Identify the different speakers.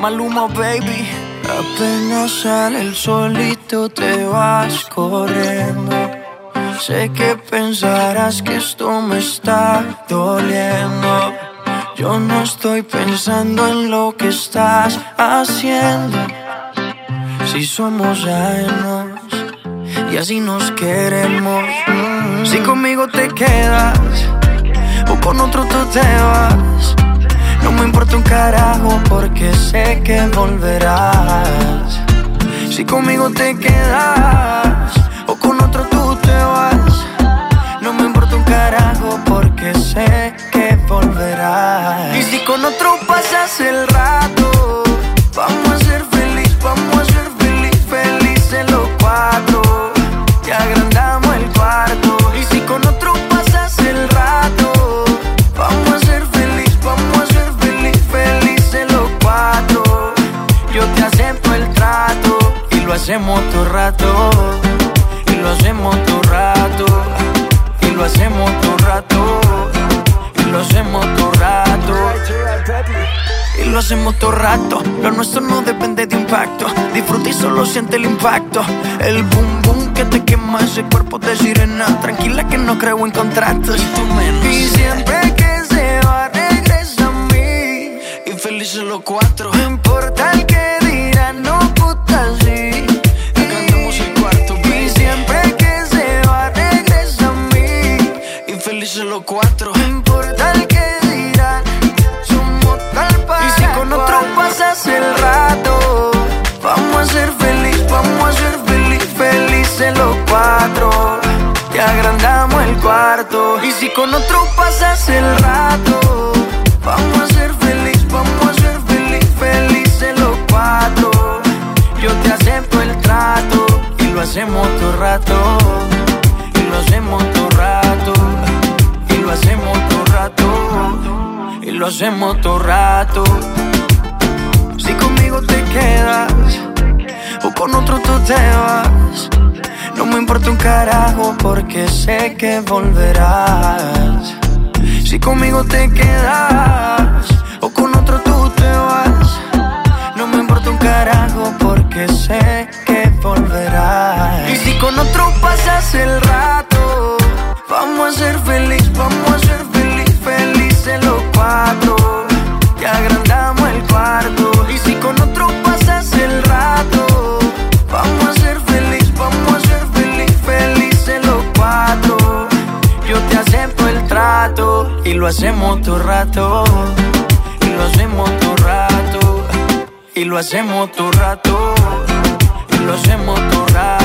Speaker 1: Maluma, baby.
Speaker 2: Apenas sale el solito te vas corriendo. Sé que pensarás que esto me está doliendo. Yo no estoy pensando en lo que estás haciendo. Si somos ajenos y así nos queremos. Si conmigo te quedas o con otro tú te vas, no me importa un carajo porque sé que volverás. Si conmigo te quedas o con otro tú te vas, no me importa un carajo porque sé que volverás. Y si con otro pasas el rato, vamos a ser feliz, vamos a ser feliz, felices los cuatro. Y agrandamos el cuarto. Y si con otro pasas el rato, vamos a ser feliz, vamos a ser feliz, felices los cuatro. Yo te acepto el trato y lo hacemos todo rato. Y lo hacemos todo rato. Y lo hacemos todo rato. Y lo hacemos todo rato. Y lo hacemos todo rato. Lo nuestro no depende de impacto. Disfruta y solo siente el impacto. El boom boom que te quema ese cuerpo de sirena. Tranquila que no creo en contratos. Y tú menos. Y siempre que se va regresa a mí. Y felices los cuatro. No importa el que dirán, no puta sí. Acá andamos el cuarto, baby. Y siempre que se va regresa a mí. Y felices los cuatro. No importa el que dirán, somos tal para. Y si con otro pasas el rato, vamos a ser feliz, vamos a ser feliz, felices los cuatro. Te agrandamos el cuarto. Y si con otro pasas el rato, vamos a ser feliz, vamos a ser feliz, felices los cuatro. Yo te acepto el trato y lo hacemos todo rato. Y lo hacemos todo rato. Y lo hacemos todo rato. Y lo hacemos todo rato. Si conmigo te quedas o con otro tú te vas, no me importa un carajo porque sé que volverás. Si conmigo te quedas o con otro tú te vas, no me importa un carajo porque sé que volverás. Y si con otro pasas el rato, vamos a ser feliz, vamos a ser feliz, felices los cuatro. Te agrandamos el cuarto. Y si con otro pasas el rato, vamos a ser feliz, vamos a ser feliz, felices los cuatro. Yo te acepto el trato y lo hacemos todo rato. Y lo hacemos todo rato. Y lo hacemos todo rato. Y lo hacemos todo rato.